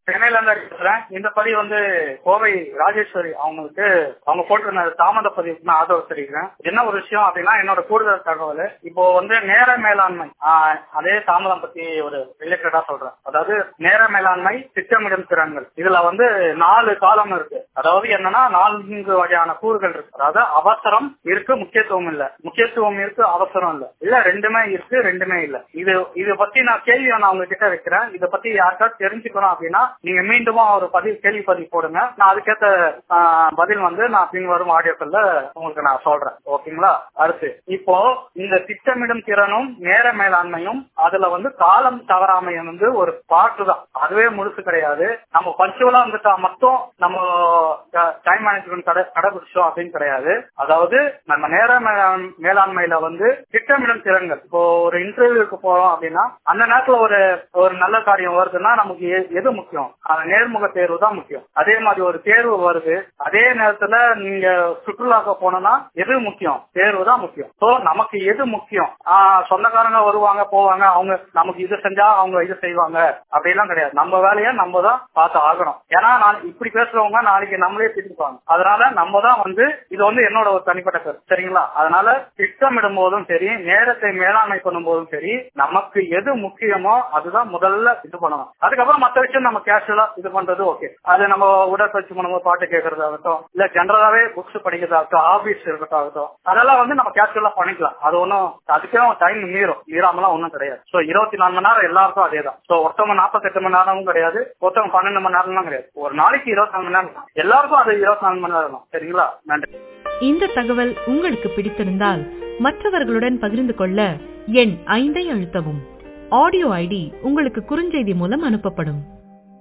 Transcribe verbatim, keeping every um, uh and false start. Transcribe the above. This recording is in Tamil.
சென்னையில இருந்து பேசுறேன். இந்த பதிவு வந்து கோவை ராஜேஸ்வரி அவங்களுக்கு அவங்க போட்டிருந்த தாமத பதிவுக்கு நான் ஆதரவு தெரிவிக்கிறேன். என்ன ஒரு விஷயம் அப்படின்னா, என்னோட கூடுதல் தகவல் இப்போ வந்து நேர மேலாண்மை, அதே தாமதம் பத்தி ஒரு ரிலேட்டடா சொல்றேன். அதாவது நேர மேலாண்மை, திட்டமிடும் திறன்கள், இதுல வந்து நாலு காலம் இருக்கு. அதாவது என்னன்னா நான்கு வகையான கூறுகள் இருக்கு. அதாவது அவசரம் இருக்கு, முக்கியத்துவம் இல்ல, முக்கியத்துவம் இருக்கு, அவசரம் இல்ல, இல்ல ரெண்டுமே இருக்கு, ரெண்டுமே இல்ல. இது இதை பத்தி நான் கேள்வி நான் அவங்க கிட்ட வைக்கிறேன். இதை பத்தி யாருக்காவது தெரிஞ்சுக்கணும் அப்படின்னா நீங்க மீண்டும் ஒரு பதிவு கேள்வி பதிவு போடுங்க. நான் அதுக்கேற்ற பதில் வந்து நான் பின்வரும் ஆடியோக்கள்ல உங்களுக்கு நான் சொல்றேன். ஓகேங்களா? அடுத்து இப்போ இந்த திட்டமிடும் திறனும் நேர மேலாண்மையும் அதுல வந்து காலம் தவறாமையும் வந்து ஒரு பாட்டு தான், அதுவே முழுசு கிடையாது. நம்ம பஞ்சுவலா வந்துட்டா மட்டும் நம்ம டைம் மேனேஜ்மெண்ட் கடை கடைபிடிச்சோம் அப்படின்னு கிடையாது. அதாவது நம்ம நேர மேலாண்மையில வந்து திட்டமிடும் திறன்கள், இப்போ ஒரு இன்டர்வியூக்கு போறோம் அப்படின்னா அந்த நேரத்துல ஒரு ஒரு நல்ல காரியம் வருதுன்னா நமக்கு எது முக்கியம்? நேர்முக தேர்வு தான் முக்கியம். அதே மாதிரி ஒரு தேர்வு வருது, அதே நேரத்துல நீங்க சுற்றுலாக்க போனோம்னா எது முக்கியம்? தேர்வு தான் முக்கியம். சோ நமக்கு எது முக்கியம்? சொந்தக்காரங்க வருவாங்க போவாங்க, அவங்க நமக்கு இது செஞ்சா அவங்க இது செய்வாங்க அப்படிலாம் கிடையாது. நம்ம வேலையை நம்ம தான் பார்த்து ஆகணும். ஏன்னா நான் இப்படி பேசுறவங்க நாளைக்கு நம்மளே திட்டிப்பாங்க. அதனால நம்ம தான் வந்து இது வந்து என்னோட ஒரு தனிப்பட்ட கருத்து, சரிங்களா? அதனால திட்டமிடும் போதும் சரி, நேரத்தை மேலாண்மை பண்ணும் போதும் சரி, நமக்கு எது முக்கியமோ அதுதான் முதல்ல இது பண்ணணும். அதுக்கப்புறம் மற்ற விஷயம் நம்ம கேஷுவலா இது பண்றது ஓகே. அது நம்ம உடற்பயிற்சி பண்ணும்போது பாட்டு கேட்கறதாகட்டும், இல்ல ஜெனரலாவே புக்ஸ் படிக்கிறதாகட்டும், ஆபீஸ் இருக்கட்டும், அதெல்லாம் வந்து நம்ம கேஷுவலா பண்ணிக்கலாம். அது ஒன்னும் அதுக்கே டைம் மீறும், மீறாமலாம் ஒன்னும் கிடையாது. சோ இருபத்தி நாலு மணி நேரம் எல்லாருக்கும் அதே தான். சோ ஒருத்தவங்க நாற்பத்தி எட்டு மணி நேரமும் கிடையாது, ஒருத்தவங்க பன்னெண்டு மணி நேரம்லாம் கிடையாது. ஒரு நாளைக்கு இருபத்தி நாலு மணி நேரம், எல்லாருக்கும் அது இருபத்தி நாலு மணி நேரம். சரிங்களா? நன்றி. இந்த தகவல் உங்களுக்கு பிடித்திருந்தால் மற்றவர்களுடன் பகிர்ந்து கொள்ள எண் ஐந்தை அழுத்தவும். ஆடியோ ஐடி உங்களுக்கு குறுஞ்செய்தி மூலம் அனுப்பப்படும்.